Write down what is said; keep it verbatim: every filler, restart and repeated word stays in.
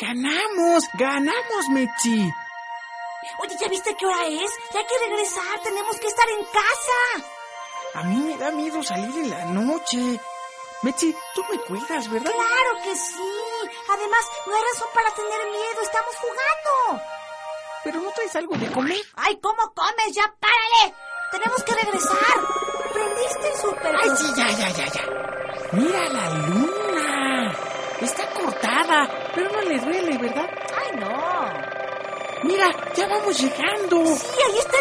¡Ganamos! ¡Ganamos, Mechi! Oye, ¿ya viste qué hora es? Ya hay que regresar, tenemos que estar en casa. A mí me da miedo salir en la noche. Mechi, tú me cuidas, ¿verdad? Claro que sí. Además, no hay razón para tener miedo, estamos jugando. ¿Pero no traes algo de comer? ¡Ay, cómo comes! ¡Ya párale! Tenemos que regresar. ¿Prendiste el súper? ¡Ay, sí, ya, ya, ya, ya! ¡Mira la luna! Está cortada, pero no le duele, ¿verdad? ¡Ay, no! ¡Mira, ya vamos llegando! Sí, ahí está